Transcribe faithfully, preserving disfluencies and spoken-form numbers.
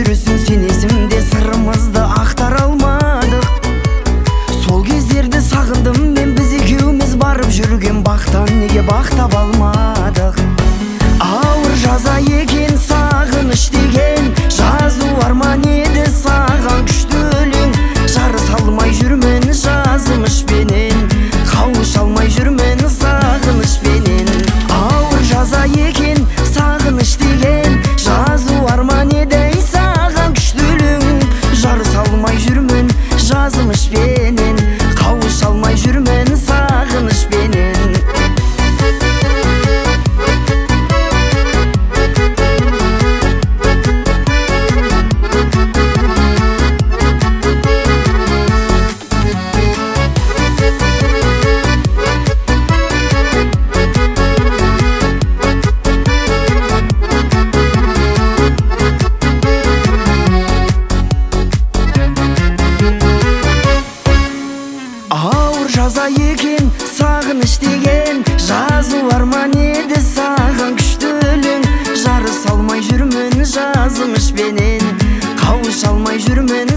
жүресің сен есімде, сырымызды ақтара алмадық. Сол кездерді сағындым мен, біз екеуміз барып жүрген бақтан неге бақтап алмадық. Ауыр жаза екен сағыныш деген, жазу арман еді саған күшті өлең. Жарыса алмай жүрмін жазымышпенен, қауыша алмай жүрмін сағынышпенен. Ауыр жаза екен сағыныш деген, жазу арман еді саған күшті өлең. Жарыса алмай жүрмін жазымышпенен, қауыша алмай жүрмін сағынышпенен. Ауыр жаза екен сағыныш деген, жазу арман еді саған күшті өлең. Жарыса алмай жүрмін жазымышпенен, қауыша алмай жүрмін